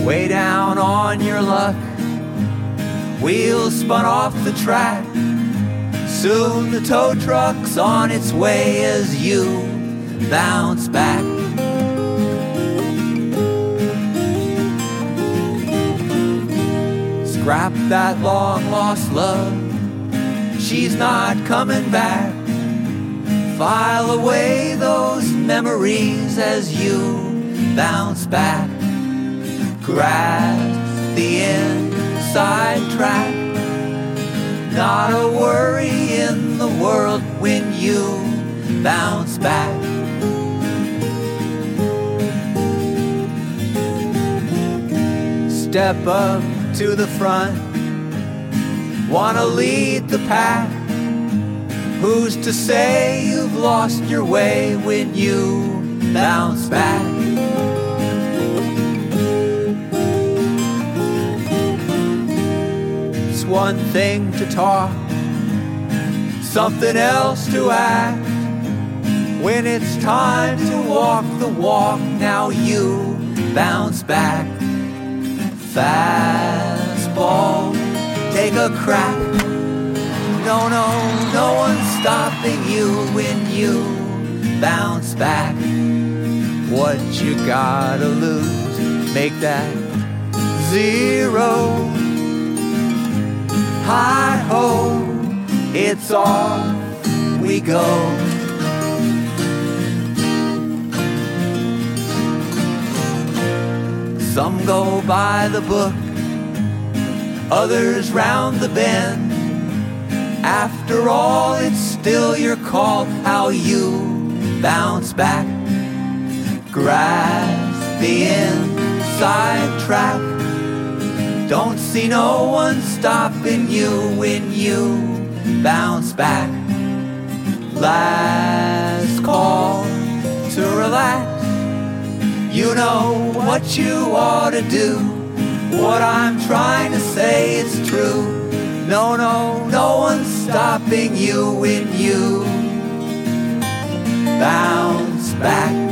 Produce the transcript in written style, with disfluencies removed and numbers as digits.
way down on your luck. Wheels spun off the track. Soon the tow truck's on its way as you bounce back. Scrap that long-lost love, she's not coming back. File away those memories as you bounce back. Grasp the inside track. Not a worry in the world when you bounce back. Step up to the front, wanna lead the pack. Who's to say you've lost your way when you bounce back? It's one thing to talk, something else to act. When it's time to walk the walk, now you bounce back. Fastball, take a crack. No, no one's stopping you when you bounce back. What you gotta lose, make that zero. Hi-ho, it's off we go. Some go by the book, others round the bend. After all, it's still your call how you bounce back. Grasp the inside track. Don't see no one stopping you when you bounce back. Last call to relax. You know what you ought to do. What I'm trying to say is true. No one's stopping you when you bounce back.